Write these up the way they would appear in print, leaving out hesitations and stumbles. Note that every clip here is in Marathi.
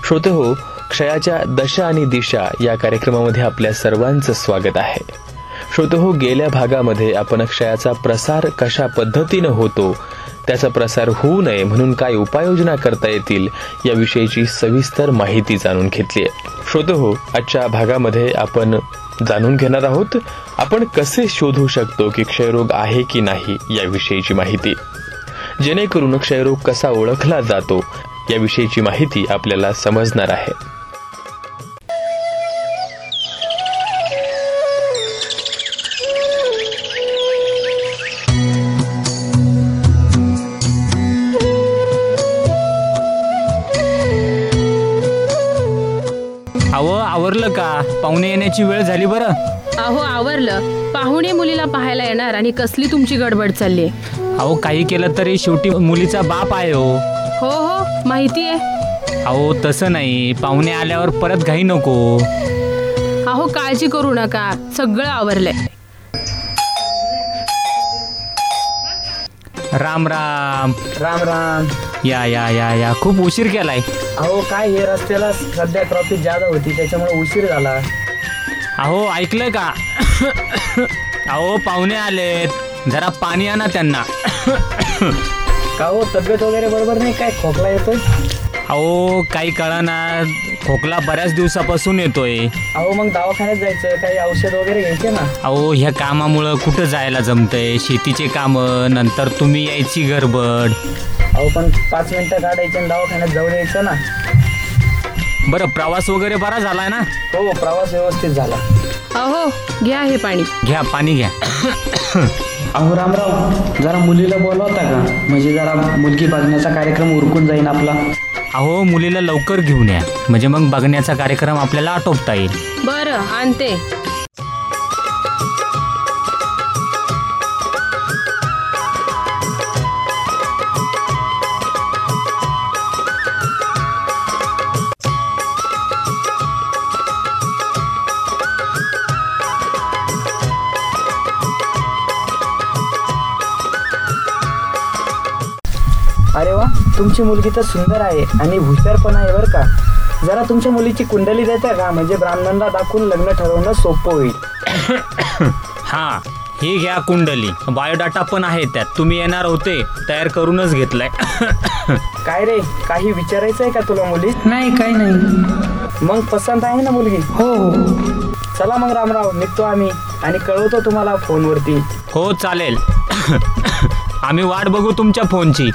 श्रोतेहो, क्षयाच्या दशा आणि दिशा या कार्यक्रमामध्ये आपल्या सर्वांचं स्वागत आहे. श्रोतेहो, गेल्या भागामध्ये आपण क्षयाचा प्रसार कशा पद्धतीनं होतो, त्याचा प्रसार होऊ नये म्हणून काय उपाययोजना करता येतील याविषयीची सविस्तर माहिती जाणून घेतली आहे. श्रोतेहो, आजच्या भागामध्ये आपण जाणून घेणार आहोत आपण कसे शोधू शकतो की क्षयरोग आहे की नाही याविषयीची माहिती, जेणेकरून क्षयरोग कसा ओळखला जातो याविषयीची माहिती आपल्याला समजणार आहे. अहो, आवरलं का? पाहुणे येण्याची वेळ झाली बरं. अहो, आवरलं. पाहुणे मुलीला पाहायला येणार आणि कसली तुमची गडबड चालली? अहो, काही केलं तरी शेवटी मुलीचा बाप आहे हो. हो हो, माहिती आहे. अहो, तसं नाही, पाहुणे आल्यावर परत घाई नको. अहो, काळजी करू नका, सगळं आवरलंय. राम राम. राम राम. या या या या खूप उशीर केलाय. अहो, काय हे रस्त्याला सध्या ट्रॉफिक जादा होती त्याच्यामुळे उशीर झाला. अहो, ऐकलंय का? अहो, पाहुणे आलेत, जरा पाणी आणा त्यांना. का हो, तब्येत वगैरे बरोबर नाही? काय खोकला येतोय? अहो, काही कळना, खोकला बऱ्याच दिवसापासून येतोय. अहो, मग दवाखान्यात जायचं, काही औषध वगैरे घ्यायचे ना. अहो, ह्या कामामुळं कुठं जायला जमतंय, शेतीचे कामं, नंतर तुम्ही यायची गडबड. अहो, पण 5 मिनिटं काढायचे आणि दवाखान्यात जाऊन यायचं ना. बरं, प्रवास वगैरे बरा झालाय ना? हो, प्रवास व्यवस्थित झाला. अहो, घ्या हे पाणी. घ्या, पाणी घ्या. अहो, रामराव, जरा मुलीला बोलवता का? म्हणजे जरा मुलगी बघण्याचा कार्यक्रम उरकून जाईल आपला. अहो, मुलीला लवकर घेऊन या, म्हणजे मग बघण्याचा कार्यक्रम आपल्याला आटोपता येईल. बरं, आणते. अरे वा, तुमची मुलगी तर सुंदर आहे आणि हुशार पण आहे बरं का. जरा तुमच्या मुलीची कुंडली देता का? म्हणजे ब्राह्मणांना दाखवून लग्न ठरवणं सोपं होईल. हां, ही घ्या कुंडली, बायोडाटा पण आहे त्यात. तुम्ही येणार होते, तयार करूनच घेतलाय. काय रे, काही विचारायचं आहे का तुला मुली? नाही, काही नाही. मग पसंत आहे ना मुलगी? हो हो. चला मग रामराव, निघतो आम्ही आणि कळवतो तुम्हाला फोनवरती. हो, चालेल. आम्ही वाट बघू तुमच्या फोनची.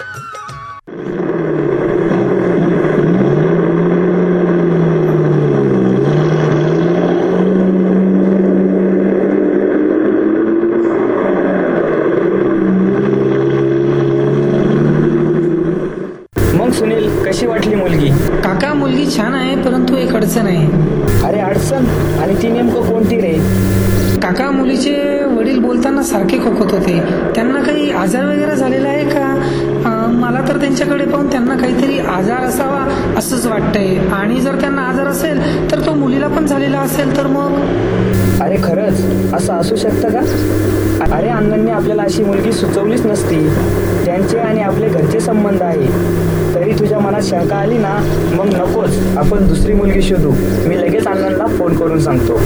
सुनील, कशी वाटली मुलगी? काका, मुलगी छान आहे, परंतु एक अडचण आहे. अरे, अडचण? आणि ती नेमकं कोणती रे? काका, मुलीचे वडील बोलताना सारखे खोकत होते. त्यांना काही आजार वगैरे झालेला आहे का? मला तर त्यांच्याकडे पाहून त्यांना काहीतरी आजार असावा असंच वाटतंय. आणि जर त्यांना आजार असेल तर तो मुलीला पण झालेला असेल तर मग? अरे, खरंच असं असू शकतं का? अरे, अण्णांनी आपल्याला अशी मुलगी सुचवलीच नसती. त्यांचे आणि आपले घरचे संबंध आहे. तरी तुझ्या मनात शंका आली ना, मग नकोच, आपण दुसरी मुलगी शोधू. मी लगेच अण्णांना फोन करून सांगतो.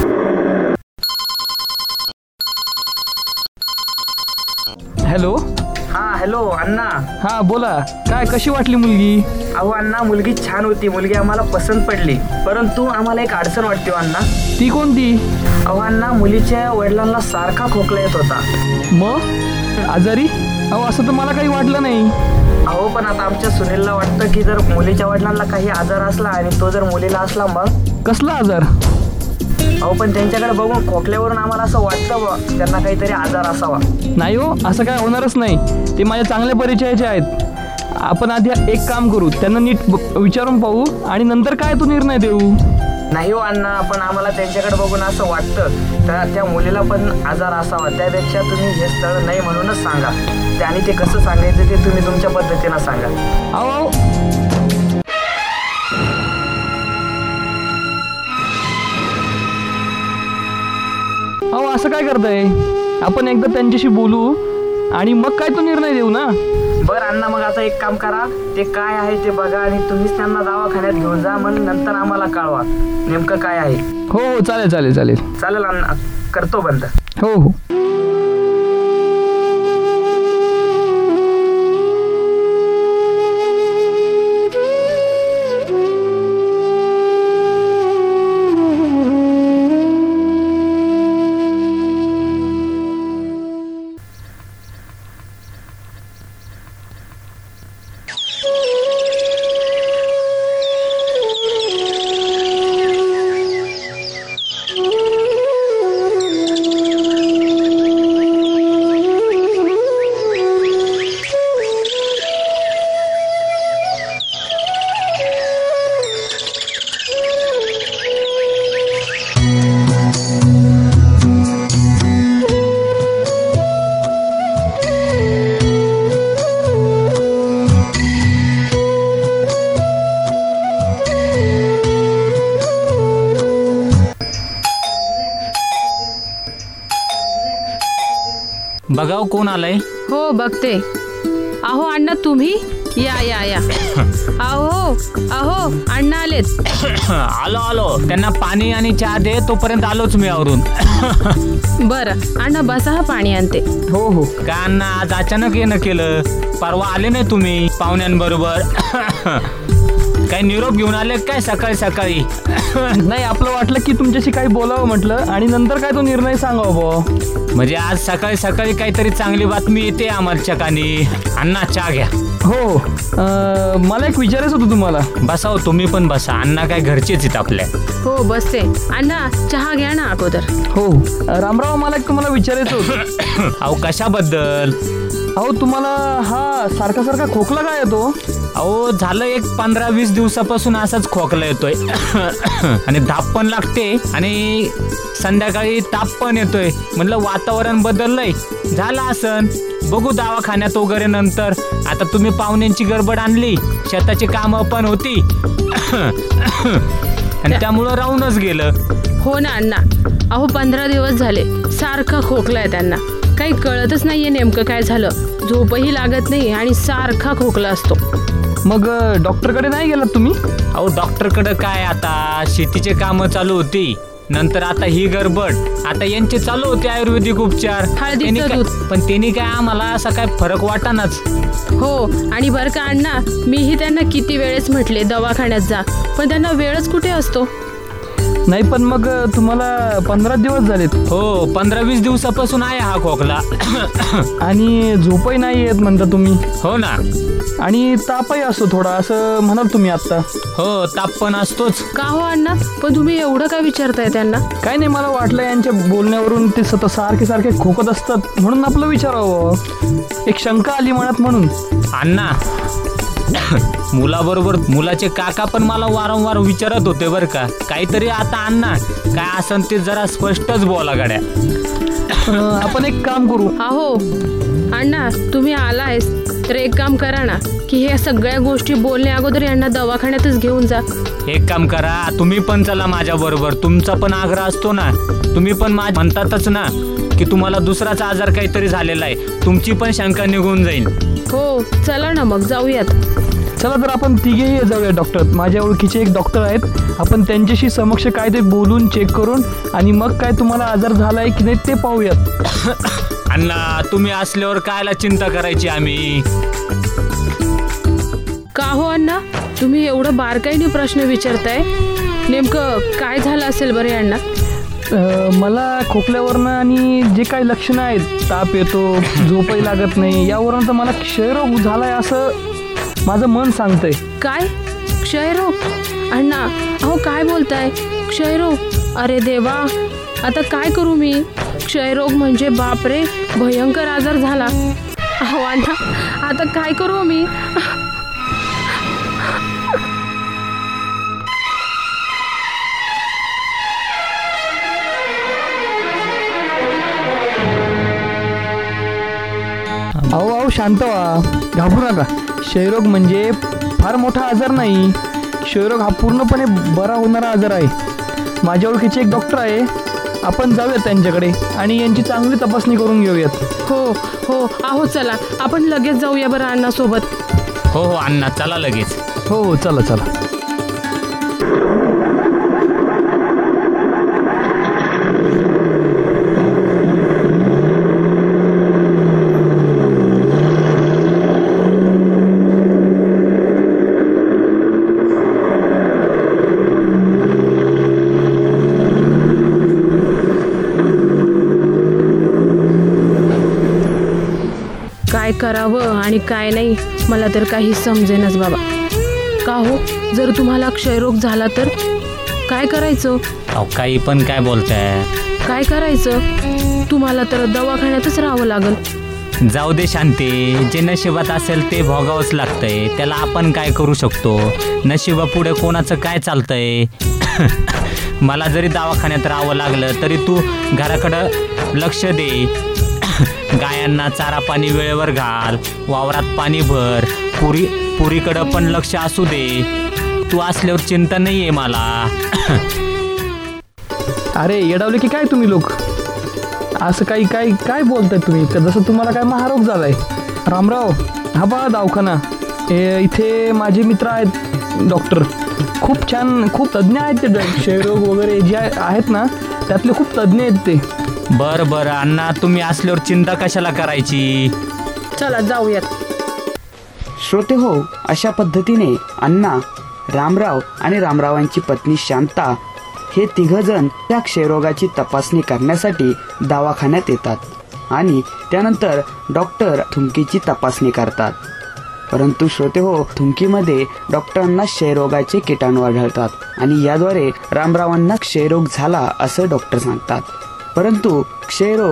हॅलो. हा, हॅलो अण्णा. हा, बोला. काय, कशी वाटली मुलगी? अहो अण्णा, मुलगी छान होती. मुलगी आम्हाला पसंत पडली, परंतु आम्हाला एक अडचण वाटते अण्णा. ती कोणती? अहो अण्णा, मुलीच्या वडिलांना सारखा खोकला येत होता. मग आजारी? अहो, असं तर मला काही वाटलं नाही. अहो, पण आता आमच्या सुनीलला वाटतं की जर मुलीच्या वडिलांना काही आजार असला आणि तो जर मुलीला असला मग? कसला आजार? अहो, पण त्यांच्याकडे बघून खोकल्यावरून आम्हाला असं वाटतं त्यांना काहीतरी आजार असावा. नाही हो, असं काय होणारच नाही. ते माझ्या चांगल्या परिचयाचे आहेत. आपण आधी एक काम करू, त्यांना नीट विचारून पाहू आणि नंतर काय तो निर्णय देऊ. नाही हो अण्णा, पण आम्हाला त्यांच्याकडे बघून असं वाटतं तर त्या मुलीला पण आजार असावा. त्यापेक्षा तुम्ही हे स्थळ नाही म्हणूनच सांगा. आणि ते कसं सांगायचं ते तुम्ही तुमच्या पद्धतीनं सांगा. अहो, अहो, असं काय करताय? आपण एकदा त्यांच्याशी बोलू आणि मग काय तो निर्णय देऊ ना. बरं अण्णा, मग आता एक काम करा, ते काय आहे ते बघा आणि तुम्हीच त्यांना दवाखान्यात घेऊन जा, मग नंतर आम्हाला कळवा नेमकं काय आहे. हो हो चालेल चालेल चालेल. चालेल अण्णा, करतो बंद. हो हो. बघाव कोण आलंय. हो बघते. अहो अण्णा तुम्ही या या या. अहो अहो अण्णा आलेत. आलो आलो. त्यांना पाणी आणि चहा दे, तोपर्यंत आलोच मी आवरून. बरं अण्णा बसा, हा पाणी आणते. हो हो. का अण्णा आज अचानक येणं केलं? परवा आले नाही तुम्ही पाहुण्यांबरोबर. काही निरोप घेऊन आले काय सकाळी सकाळी? नाही, आपलं वाटलं की तुमच्याशी काही बोलावं म्हटलं आणि नंतर काय तो निर्णय सांगावा बुवा. म्हणजे आज सकाळी सकाळी काहीतरी चांगली बातमी येते आमच्या कानी. अण्णा चहा घ्या. हो. मला एक विचारायचं होतं तुम्हाला. बसाव, तुम्ही पण बसा. अण्णा काय घरचेच आहेत आपल्या. हो बसते. अण्णा चहा घ्या ना अगोदर. हो. रामराव, मला एक तुम्हाला विचारायचं होतं. अहो कशाबद्दल? अहो तुम्हाला हा सारखा सारखा खोकला काय येतो? अहो झालं एक 15-20 दिवसापासून असाच खोकला येतोय. आणि धाप पण लागते आणि संध्याकाळी ताप पण येतोय. म्हटलं वातावरण बदललंय, झालं असन. बघू दवाखान्यात वगैरे नंतर. आता तुम्ही पाहुण्यांची गडबड आणली, शेताची कामं पण होती. आणि त्यामुळं राहूनच गेलं. हो ना अण्णा. अहो 15 दिवस झाले सारखा खोकलाय त्यांना. काही कळतच नाहीये नेमकं काय झालं. झोपही लागत नाही आणि सारखा खोकला असतो. मग डॉक्टरकडे नाही गेलात तुम्ही? अहो डॉक्टरकडे काय, आता शेतीचे कामं चालू होती, नंतर आता ही गडबड. आता यांचे चालू होते आयुर्वेदिक उपचार. पण त्यांनी काय आम्हाला असा काय फरक वाटानाच. हो. आणि बरं का अण्णा, मीही त्यांना किती वेळेस म्हटले दवाखान्यात जा, पण त्यांना वेळच कुठे असतो. नाही, पण मग तुम्हाला 15 दिवस झालेत. हो 15-20 दिवसापासून आहे हा खोकला. आणि झोपही नाही येत म्हणता तुम्ही. हो ना. आणि तापही असतो थोडा, असं म्हणाल तुम्ही आता. हो ताप पण असतोच. का हो अण्णा, पण तुम्ही एवढं काय विचारताय त्यांना? काय नाही, मला वाटलं यांच्या बोलण्यावरून ते सारखे सारखे खोकत असतात म्हणून आपलं विचारावं. एक शंका आली मनात म्हणून. अण्णा मुलाबरोबर मुलाचे काका पण मला वारंवार विचारत होते बरं का. काहीतरी आता अण्णा काय असन ते जरा स्पष्टच बोला गाड्या. आपण एक काम करू. अहो अण्णा, तुम्ही आलायस तर एक काम करा ना, की ह्या सगळ्या गोष्टी बोलण्या अगोदर यांना दवाखान्यातच घेऊन जा. एक काम करा, तुम्ही पण चला माझ्या बरोबर. तुमचा पण आग्रह असतो ना. तुम्ही पण म्हणतातच ना की तुम्हाला दुसराचा आजार काहीतरी झालेला आहे. तुमची पण शंका निघून जाईल. हो चला ना मग जाऊयात. चला तर आपण तिघेही जाऊया डॉक्टर. माझ्या ओळखीचे एक डॉक्टर आहेत, आपण त्यांच्याशी समक्ष काय ते बोलून चेक करून आणि मग काय तुम्हाला आजार झालाय की नाही ते पाहूयात. अण्णा तुम्ही असल्यावर कायला चिंता करायची आम्ही. का हो अण्णा, तुम्ही एवढं बारकाईने प्रश्न विचारताय. नेमकं काय झालं असेल बरे अण्णा? मला खोकल्यावरनं आणि जे काही लक्षणं आहेत, ताप येतो, झोपही लागत नाही, यावरून तर मला क्षयरोग झालाय असं माझं मन सांगतंय. काय क्षयरोग? अण्णा अहो काय बोलताय? क्षयरोग? अरे देवा, आता काय करू मी? क्षयरोग म्हणजे बापरे, भयंकर आजार झाला. अहो अण्णा, आता काय करू मी? अहो शांत व्हा, घाबरू नका. क्षयरोग म्हणजे फार मोठा आजार नाही. क्षयरोग हा पूर्णपणे बरा होणारा आजार आहे. माझ्या ओळखीचे एक डॉक्टर आहे, आपण जाऊयात त्यांच्याकडे आणि यांची चांगली तपासणी करून घेऊयात. हो हो अहो चला आपण लगेच जाऊया बरं अण्णा सोबत. हो हो अण्णा चला लगेच. हो हो चला चला. काय करावं आणि काय नाही मला तर काही समजेनच बाबा. का हो जर तुम्हाला क्षयरोग झाला तर काय करायचं? अहो काही पण काय बोलताय. काय करायचं? तुम्हाला तर दवाखान्यातच राहावं लागल. जाऊ दे शांती, जे नशिबात असेल ते भोगावंच लागतंय. त्याला आपण काय करू शकतो? नशिबापुढे कोणाचं काय चालतंय? मला जरी दवाखान्यात राहावं लागलं तरी तू घराकडं लक्ष दे. गायांना चारा पाणी वेळेवर घाल, वावरात पाणी भर, पुरीकडं पण लक्ष असू दे. तू असल्यावर चिंता नाहीये मला. अरे येडावले की काय तुम्ही लोक? असं काही काय काय बोलताय तुम्ही? जसं तुम्हाला काय महारोग झालाय. रामराव हा बघा दवाखाना. इथे माझे मित्र आहेत डॉक्टर, खूप छान खूप तज्ज्ञ आहेत ते. क्षयरोग वगैरे जे आहेत ना त्यातले खूप तज्ज्ञ आहेत ते. बरं बरं अण्णा, तुम्ही असल्यावर चिंता कशाला करायची? चला जाऊयात. श्रोते हो, अशा पद्धतीने अण्णा, रामराव आणि रामरावांची पत्नी शांता हे तिघजण त्या क्षयरोगाची तपासणी करण्यासाठी दवाखान्यात येतात आणि त्यानंतर डॉक्टर थुंकीची तपासणी करतात. परंतु श्रोते हो, थुंकीमध्ये डॉक्टरांना क्षयरोगाचे किटाणू आढळतात आणि याद्वारे रामरावांना क्षयरोग झाला असं डॉक्टर सांगतात. परंतु क्षयरोग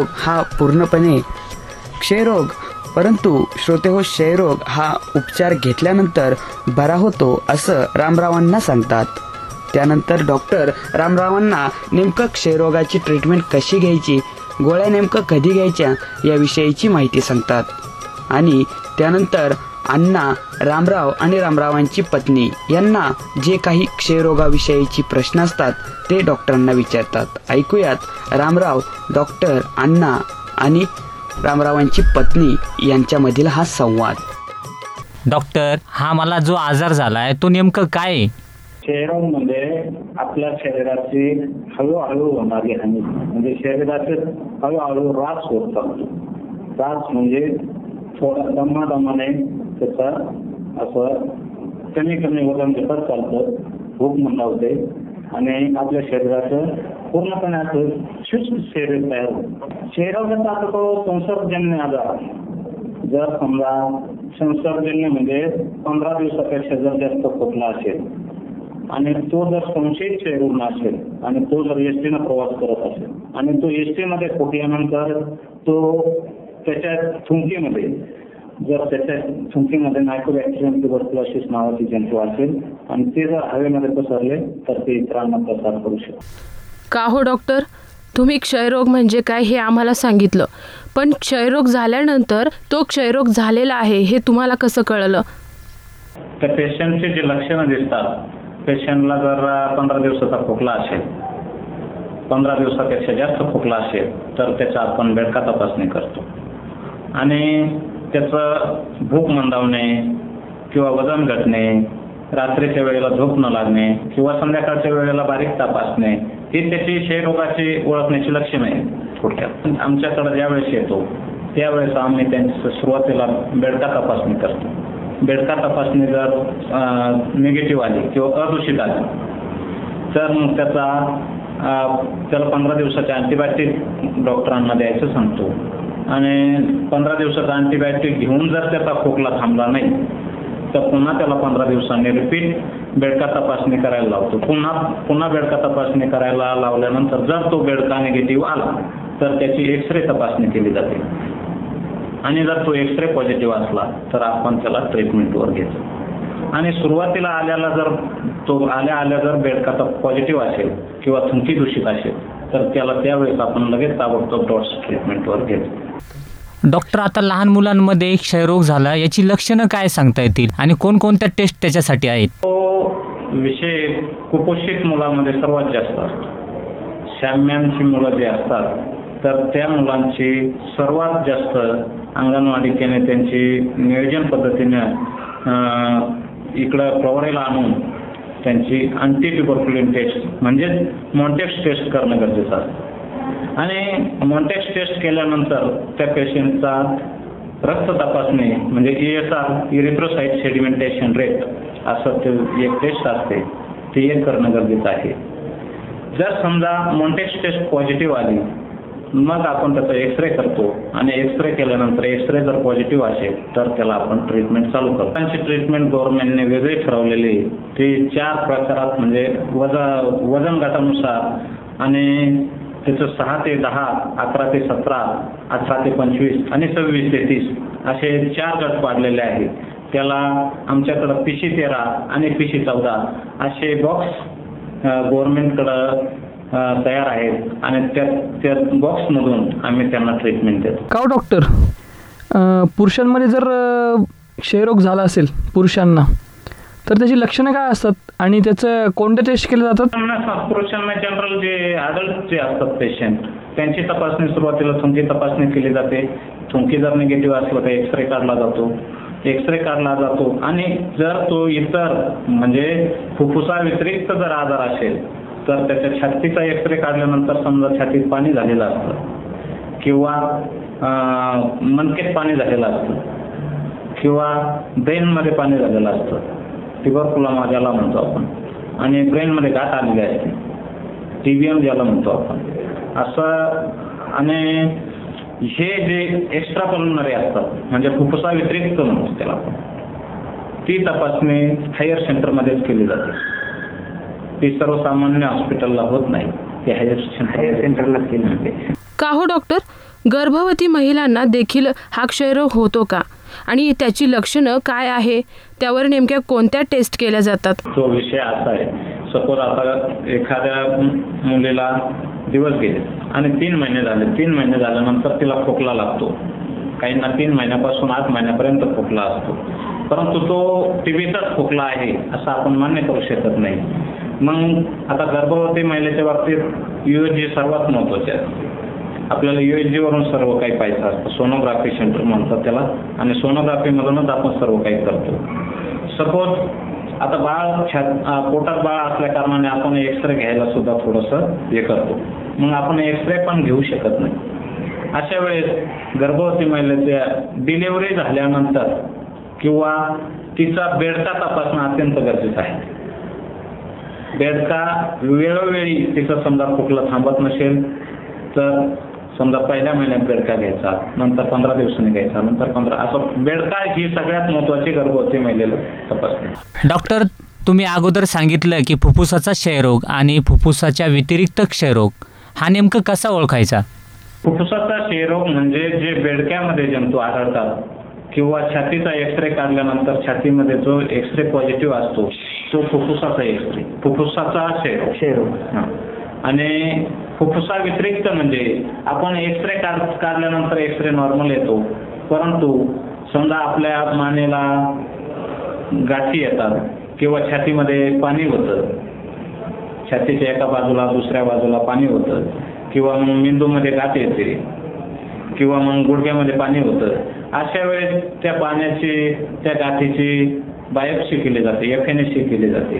हा उपचार घेतल्यानंतर बरा होतो असं रामरावांना सांगतात. त्यानंतर डॉक्टर रामरावांना नेमकं क्षयरोगाची ट्रीटमेंट कशी घ्यायची, गोळ्या नेमकं कधी घ्यायच्या याविषयीची माहिती सांगतात. आणि त्यानंतर अण्णा, रामराव आणि रामरावांची पत्नी यांना जे काही क्षयरोगाविषयीची प्रश्न असतात ते डॉक्टरांना विचारतात. ऐकूयात रामराव, डॉक्टर, अण्णा आणि रामरावांची पत्नी यांच्यामधील हा संवाद. डॉक्टर, हा मला जो आजार झालाय तो नेमकं काय आहे? क्षयरोग म्हणजे आपल्या शरीराची हळूहळू होणारी हानी, म्हणजे शरीराचे हळूहळू ऱ्हास होत चालतो. ऱ्हास म्हणजे थोडा दमादमाने त्याचं असं कमी कमी वजन घेतच चालतं, भूक मंदावते आणि आपल्या शरीराचं पूर्णपणे असं शुष्क शरीर तयार होतं. क्षयरोगाचा आता तो संसर्गजन्य आजार. जर समजा संसर्गजन्य म्हणजे 15 दिवसापेक्षा जर जास्त खोकला असेल आणि तो जर संशयित क्षयरुग्ण असेल आणि तो जर एसटीनं प्रवास करत असेल आणि तो एसटीमध्ये फुटल्यानंतर तो त्याच्या थुंकीमध्ये मायक्रोबॅक्टेरियम ट्युबरक्युलोसिस नावाची जंतू असेल आणि ते जर हवेमध्ये पसरले तर ते इतरांना प्रसार करू शकतो. का हो डॉक्टर, तुम्ही क्षयरोग म्हणजे काय हे आम्हाला सांगितलं, पण क्षयरोग झाल्यानंतर तो क्षयरोग झालेला आहे हे तुम्हाला कसं कळलं? त्या पेशंटचे जे लक्षणं दिसतात, पेशंटला जर 15 दिवसाचा खोकला असेल, 15 दिवसापेक्षा जास्त खोकला असेल तर त्याचा आपण बेडका तपासणी करतो आणि त्याचं भूक मंदावणे किंवा वजन घटणे, रात्रीच्या वेळेला झोप न लागणे किंवा संध्याकाळच्या वेळेला बारीक ताप असणे ही त्याची क्षयरोगाची ओळखण्याची लक्षणे आहेत. थोडक्यात आमच्याकडे ज्यावेळेस येतो त्यावेळेस आम्ही त्यांची सुरुवातीला बेडका तपासणी करतो. बेडका तपासणी जर निगेटिव्ह आली किंवा अदूषित आली तर मग त्याला 15 दिवसाचे अँटीबायोटिक डॉक्टरांना द्यायचं सांगतो आणि 15 दिवसाचा अँटीबायोटिक घेऊन जर त्याचा खोकला थांबला नाही तर पुन्हा त्याला 15 दिवसांनी रिपीट बेडका तपासणी करायला लावतो. पुन्हा बेडका तपासणी करायला लावल्यानंतर जर तो बेडका निगेटिव्ह आला तर त्याची एक्सरे तपासणी केली जाते आणि जर तो एक्सरे पॉझिटिव्ह असला तर आपण त्याला ट्रीटमेंटवर घेतो. आणि सुरुवातीला आल्या जर बेडका पॉझिटिव्ह असेल किंवा थुंकी दूषित असेल तर त्याला त्यावेळेस आपण लगेच ताबडतोब डॉट्स ट्रीटमेंटवर घेतो. डॉक्टर, आता लहान मुलांमध्ये क्षयरोग झाला याची लक्षणं काय सांगता येतील आणि कोणकोणत्या टेस्ट त्याच्यासाठी आहेत? तो विषय कुपोषित मुलांमध्ये सर्वात जास्त असतो. शाम्यांची मुलं जी असतात तर त्या मुलांची सर्वात जास्त अंगणवाडी केंद्रे त्यांची नियोजन पद्धतीनं इकडं प्रवरेला आणून त्यांची अँटी ट्युबरक्युलिन टेस्ट म्हणजेच मॉन्टेक्स टेस्ट करणं गरजेचं असतं. आणि मॉन्टेक्स टेस्ट केल्यानंतर त्या पेशंटचा रक्त तपासणी म्हणजे ESR इरिथ्रोसाइट सेडिमेंटेशन रेट असं ते एक टेस्ट असते, ती एक करणं गरजेचं आहे. जर समजा मॉन्टेक्स टेस्ट पॉझिटिव्ह आली मग आपण त्याचा एक्सरे करतो आणि एक्सरे केल्यानंतर एक्सरे जर पॉझिटिव्ह असेल तर त्याला आपण ट्रीटमेंट चालू करतो. त्यांची ट्रीटमेंट गव्हर्नमेंटने वेगळी ठरवलेली, ती 4 प्रकारात म्हणजे वजन गटानुसार आणि त्याचं 6 ते 10, 11 ते 17, 18 ते 25 आणि 26 ते 30 असे 4 गट पाडलेले आहेत. त्याला आमच्याकडं PC13 आणि PC14 असे बॉक्स गव्हर्नमेंटकडं तयार आहेत आणि त्या बॉक्समधून आम्ही त्यांना ट्रीटमेंट देतो. का डॉक्टर, पुरुषांमध्ये जर क्षयरोग झाला असेल पुरुषांना तर त्याची लक्षणं काय असतात आणि त्याचं कोणते टेस्ट केले जातात? पुरुषांना जनरल जे अडल्ट जे असतात पेशंट त्यांची तपासणी सुरुवातीला थुंकी तपासणी केली जाते. थुंकी जर निगेटिव्ह असलं तर एक्सरे काढला जातो आणि जर तो इतर म्हणजे फुफ्फुसा व्यतिरिक्त जर आजार असेल तर त्याच्या छातीचा एक्सरे काढल्यानंतर समजा छातीत पाणी झालेलं असतं किंवा मणकेत पाणी झालेलं असतं किंवा ब्रेनमध्ये पाणी झालेलं असतं, ट्युबरकुलोमा ज्याला म्हणतो आपण, आणि ब्रेनमध्ये गाठ आलेली असते, TBM ज्याला म्हणतो आपण असं. आणि हे जे एक्स्ट्रा पल्मनरी असतात म्हणजे फुफ्फुसा व्यतिरिक्त म्हणतो त्याला आपण, ती तपासणी हायर सेंटरमध्येच केली जाते. ती सर्वसामान्य हॉस्पिटलला होत नाही, ती हायर सेंटरला केली जाते. का हो डॉक्टर, गर्भवती महिलांना देखील हा क्षयरोग होतो का आणि त्याची लक्षणं काय आहे, त्यावर नेमक्या कोणत्या टेस्ट केल्या जातात? तो विषय असा आहे, सपोज आता एखाद्या मुलीला दिवस गेले आणि 3 महिने झाले, 3 महिने झाल्यानंतर तिला खोकला लागतो. काहींना 3 महिन्यापासून 8 महिन्यापर्यंत खोकला असतो, परंतु तो TBचाच खोकला आहे असं आपण मान्य करू शकत नाही. मग आता गर्भवती महिलेच्या बाबतीत USG सर्वात महत्त्वाचे आहे. आपल्याला USG वरून सर्व काही पाहिजे असतं, सोनोग्राफी सेंटर म्हणतात त्याला, आणि सोनोग्राफीमधूनच आपण सर्व काही करतो. सपोज आता पोटात बाळ असल्या कारणाने आपण एक्सरे घ्यायला सुद्धा थोडंसं हे करतो, मग आपण एक्सरे पण घेऊ शकत नाही. अशा वेळेस गर्भवती महिलेच्या डिलिव्हरी झाल्यानंतर किंवा तिचा बेडका तपासणं अत्यंत गरजेचं आहे. बेडका वेळोवेळी तिचं समजा खोकला थांबत नसेल तर समजा पहिल्या महिन्यात बेडका घ्यायचा, नंतर 15 दिवसांनी घ्यायचा, नंतर 15, असं बेडका ही सगळ्यात महत्त्वाची गर्भवती महिलेला तपासणी. डॉक्टर, तुम्ही अगोदर सांगितलं की फुफ्फुसाचा क्षयरोग आणि फुफ्फुसाच्या व्यतिरिक्त क्षयरोग हा नेमकं कसा ओळखायचा? फुफ्फुसाचा क्षयरोग म्हणजे जे बेडक्यामध्ये जंतू आढळतात किंवा छातीचा एक्सरे काढल्यानंतर छातीमध्ये जो एक्सरे पॉझिटिव्ह असतो तो फुफ्फुसाचा क्षयरोग. आणि फुफ्फुसा व्यतिरिक्त म्हणजे आपण एक्सरे काढल्यानंतर एक्सरे नॉर्मल येतो, परंतु समजा आपल्या मानेला गाठी येतात किंवा छातीमध्ये पाणी होतं, छातीच्या एका बाजूला दुसऱ्या बाजूला पाणी होतं किंवा मग मेंदूमध्ये गाठ येते किंवा मग गुडघ्यामध्ये पाणी होतं, अशा वेळेस त्या पाण्याची त्या गाठीची बायोप्सी केली जाते, FNAC केली जाते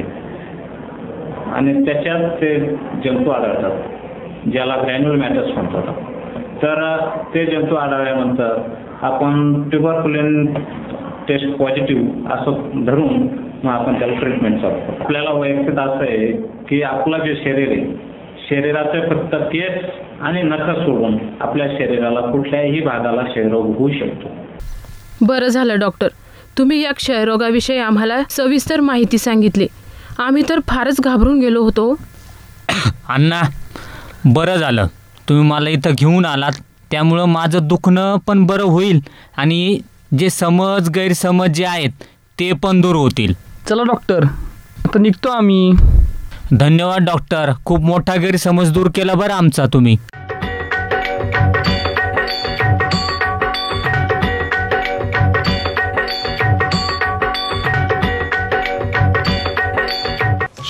आणि त्याच्यात ते जंतू आढळतात ज्याला ग्रॅन्युल मॅटर्स म्हणतात. तर ते जंतू आढळल्यानंतर आपण ट्युबरक्युलिन टेस्ट पॉझिटिव्ह असं धरून मग आपण त्याला ट्रीटमेंट करतो. आपल्याला वैयक्तिक असं आहे की आपलं जे शरीर आहे, शरीराचे फक्त केस आणि नखं सोडून आपल्या शरीराला कुठल्याही भागाला क्षयरोग होऊ शकतो. बरं झालं डॉक्टर, तुम्ही या क्षयरोगाविषयी आम्हाला सविस्तर माहिती सांगितली. आम्ही तर फारच घाबरून गेलो होतो. अण्णा, बरं झालं तुम्ही मला इथं घेऊन आलात, त्यामुळं माझं दुखणं पण बरं होईल आणि जे गैरसमज जे आहेत ते पण दूर होतील. चला डॉक्टर, आता निघतो आम्ही. धन्यवाद डॉक्टर, खूप मोठा गैरसमज दूर केला बरं आमचा तुम्ही.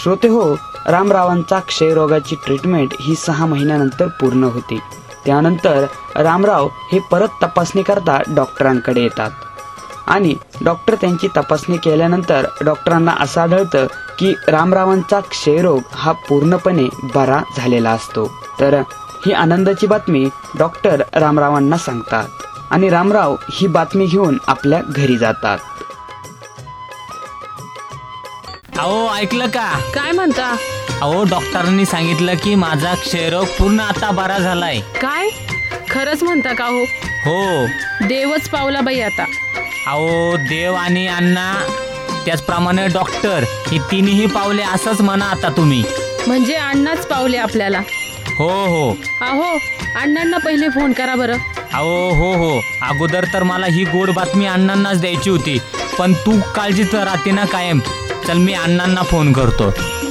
श्रोते हो, रामरावांचा क्षयरोगाची ट्रीटमेंट ही 6 महिन्यानंतर पूर्ण होते. त्यानंतर रामराव हे परत तपासणी करता डॉक्टरांकडे येतात आणि डॉक्टर त्यांची तपासणी केल्यानंतर डॉक्टरांना असं आढळतं की रामरावांचा क्षयरोग हा पूर्णपणे बरा झालेला असतो. तर ही आनंदाची बातमी डॉक्टर रामरावांना सांगतात आणि रामराव ही बातमी घेऊन आपल्या घरी जातात. अहो ऐकलं का? काय म्हणता? अहो डॉक्टरांनी सांगितलं की माझा क्षयरोग पूर्ण आता बरा झालाय. काय खरंच म्हणता का हो? हो. देवच पावला बाई आता. अहो देव आणि अण्णा त्याचप्रमाणे डॉक्टर ही तिन्ही पावले असंच म्हणा आता तुम्ही. म्हणजे अण्णाच पावले आपल्याला? हो हो. अहो अण्णांना पहिले फोन करा बरं. अहो हो हो, अगोदर तर मला ही गोड बातमी अण्णांनाच द्यायची होती, पण तू काळजीत राहते ना कायम. चल मी अण्णांना फोन करतो.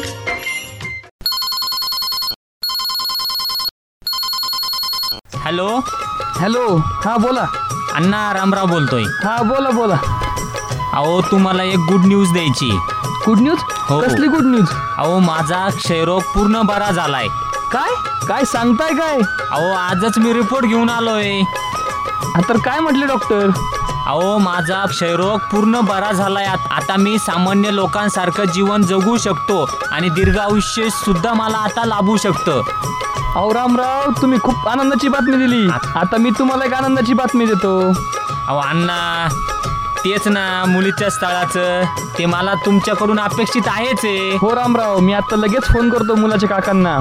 हॅलो हॅलो, हा बोला. अण्णा रामराव बोलतोय. हा बोला बोला. अहो तुम्हाला एक गुड न्यूज द्यायची. Good news? हो. कसली गुड न्यूज? अहो माझा क्षयरोग पूर्ण बरा झालाय. काय काय सांगताय काय? अहो आजच मी रिपोर्ट घेऊन आलोय. तर काय म्हटले डॉक्टर? अहो माझा क्षयरोग पूर्ण बरा झालाय. आता मी सामान्य लोकांसारखं जीवन जगू शकतो आणि दीर्घ आयुष्य सुद्धा मला आता लाभू शकतं. अहो रामराव, तुम्ही खूप आनंदाची बातमी दिली. आता मी तुम्हाला एक आनंदाची बातमी देतो. अहो अण्णा तेच ना, मुलीच्या स्थळाचं ते मला तुमच्याकडून अपेक्षित आहेच आहे. हो रामराव, मी आता लगेच फोन करतो मुलाच्या काकांना.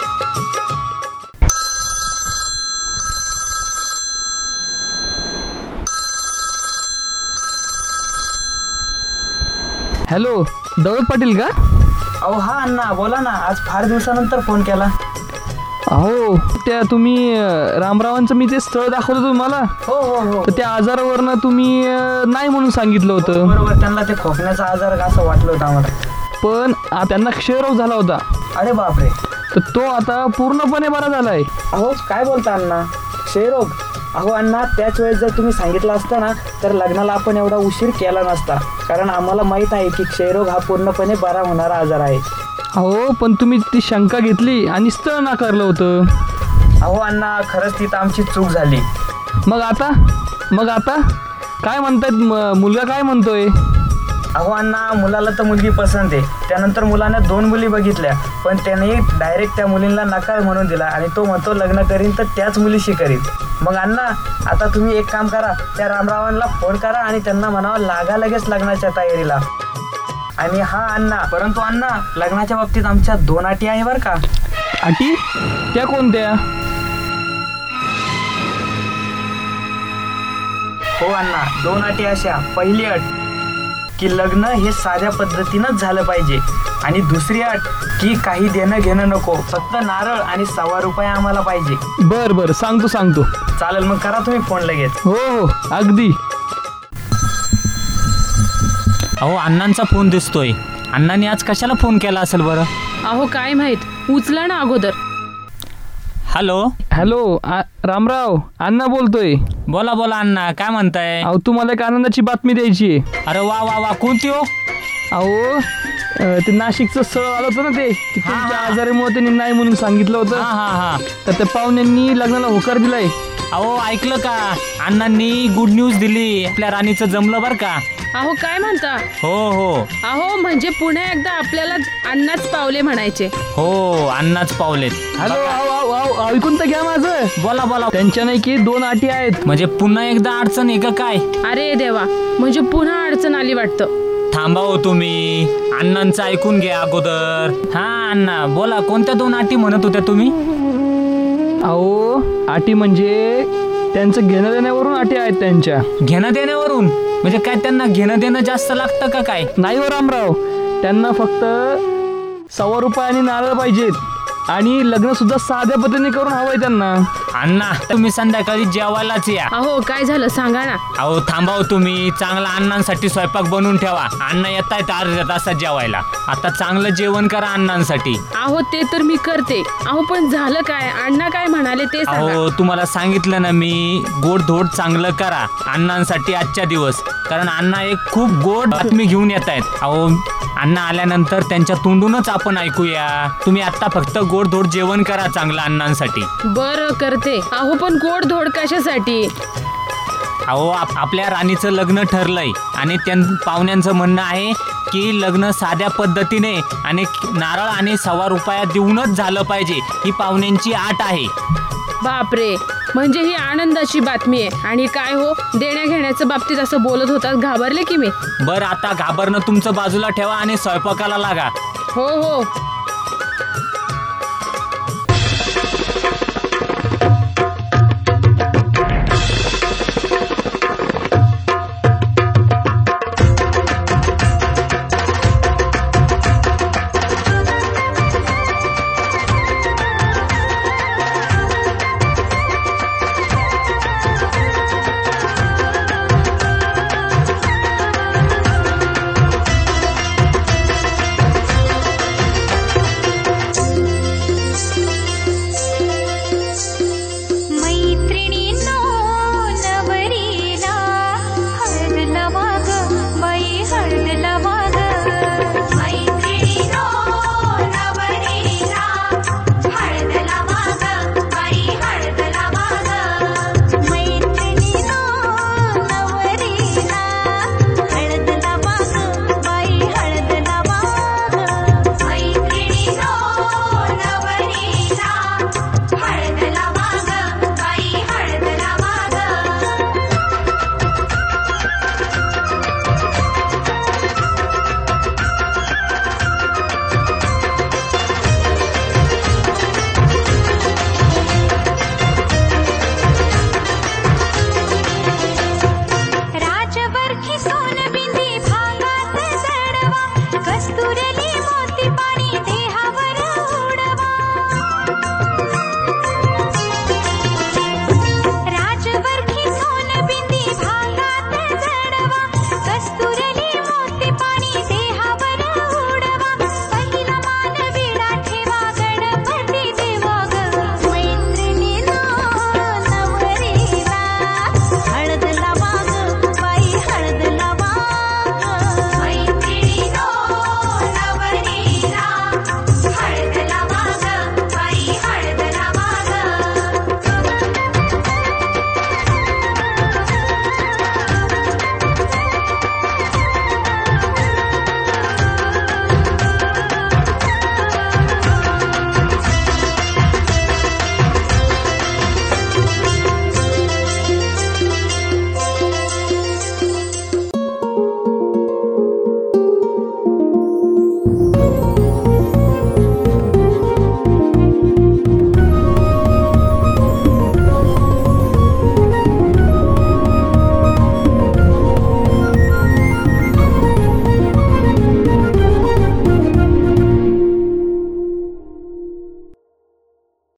हॅलो, दौलत पाटील का? अहो हा अण्णा बोला ना, आज फार दिवसानंतर फोन केला. अहो त्या तुम्ही रामरावांचं मी ते स्थळ दाखवलं तुम्हाला. हो हो हो. तर त्या आजारावरनं तुम्ही नाही म्हणून सांगितलं होतं. बरोबर, त्यांना ते खोकण्याचा आजार असं वाटलं होतं आम्हाला. पण त्यांना क्षयरोग झाला होता. अरे बापरे. तर तो आता पूर्णपणे बरा झालाय. अहो काय बोलता अण्णा, क्षयरोग? अहो अण्णा, त्याच वेळेस जर तुम्ही सांगितलं असतं ना तर लग्नाला आपण एवढा उशीर केला नसता, कारण आम्हाला माहित आहे की क्षयरोग हा पूर्णपणे बरा होणारा आजार आहे. अहो पण तुम्ही ती शंका घेतली आणि स्थळ नाकारलं होतं. अहो अण्णा, खरंच तिथं आमची चूक झाली. मग आता काय म्हणतायत? मुलगा काय म्हणतोय? अहो अण्णा, मुलाला तर मुलगी पसंत आहे. त्यानंतर मुलानं 2 मुली बघितल्या, पण त्याने डायरेक्ट त्या मुलींना नकार म्हणून दिला आणि तो म्हणतो लग्न करीन तर त्याच मुलीशी करीन. मग अण्णा, आता तुम्ही एक काम करा, त्या रामरावांना फोन करा आणि त्यांना म्हणावं लागा लगेच लग्नाच्या तयारीला. आणि हा अण्णा, परंतु अण्णा, लग्नाच्या बाबतीत आमच्या 2 अटी आहे बरं का. अटी? त्या कोणत्या? हो अण्णा, 2 अटी अशा. पहिली अट की लग्न हे साध्या पद्धतीनंच झालं पाहिजे, आणि दुसरी अट की काही देणं घेणं नको, फक्त नारळ आणि ₹1.25 आम्हाला पाहिजे. बर सांगतो. चालेल, मग करा तुम्ही फोन लगेच. हो अगदी. अहो अण्णांचा फोन दिसतोय. अण्णांनी आज कशाला फोन केला असेल बरं? अहो काय माहित, उचला ना अगोदर. हॅलो रामराव, अण्णा बोलतोय. बोला अण्णा, काय म्हणताय? अहो तुम्हाला एक आनंदाची बातमी द्यायची आहे. अरे वा वा वा, कोणती हो? अहो ते नाशिकचं स्थळ आलं होतं ना, ते तुमच्या आजारामुळे त्यांनी नाही म्हणून सांगितलं होतं. हा. तर त्या पाहुण्यांनी लग्नाला होकार दिलाय. अहो ऐकलं का, अण्णांनी गुड न्यूज दिली. आपल्या राणीचं जमलं बरं का. अहो काय म्हणता? हो. अहो म्हणजे पुन्हा एकदा आपल्याला अण्णाच पावले म्हणायचे. हो, अण्णाच पावलेत. हॅलो, ऐकून तर घ्या माझं. बोला. त्यांच्या नाही की 2 अटी आहेत. म्हणजे पुन्हा एकदा अडचण आहे का काय? अरे देवा, म्हणजे पुन्हा अडचण आली वाटतं. थांबा हो तुम्ही, अण्णांचं ऐकून घ्या अगोदर. हा अण्णा बोला, कोणत्या 2 अटी म्हणत होत्या तुम्ही? अहो अटी म्हणजे त्यांचं घेणं देण्यावरून अटी आहेत. त्यांच्या घेणं देण्यावरून म्हणजे काय, त्यांना घेणं देणं जास्त लागतं का काय? नाही हो रामराव, त्यांना फक्त ₹1.25 आणि नारळ पाहिजेत, आणि लग्न सुद्धा साध्या पद्धतीने करून हवंय त्यांना. अण्णा तुम्ही संध्याकाळी जेवायलाच या. अहो काय झालं सांगा ना. अहो थांबाव तुम्ही, चांगला अण्णांसाठी स्वयंपाक बनवून ठेवा. अण्णा येत आहेत अर्ध्या तासात जेवायला. आता चांगलं जेवण करा अण्णांसाठी. अहो ते तर मी करते. अहो पण झालं काय, अण्णा काय म्हणाले ते सांगा. अहो तुम्हाला सांगितलं ना मी, गोड चांगलं करा अण्णांसाठी आजच्या दिवस, कारण अण्णा एक खूप गोड बातमी घेऊन येत आहेत. अहो अण्णा आल्यानंतर त्यांच्या तोंडूनच आपण ऐकूया. तुम्ही आता फक्त गोडधोड जेवण करा चांगलं अण्णांसाठी. बरं करते. अहो पण गोड धोड कशासाठी? अहो आपल्या राणीचं लग्न ठरलंय आणि पाहुण्यांचं म्हणणं आहे की लग्न साध्या पद्धतीने आणि नारळ आणि ₹1.25 देऊनच झालं पाहिजे. ही पाहुण्यांची आट आहे. बापरे, म्हणजे ही आनंदाची बातमी आहे. आणि काय हो, देण्या घेण्याच्या बाबतीत असं बोलत होतात, घाबरले की मी. बरं आता घाबरणं तुमचं बाजूला ठेवा आणि स्वयंपाकाला लागा. हो हो.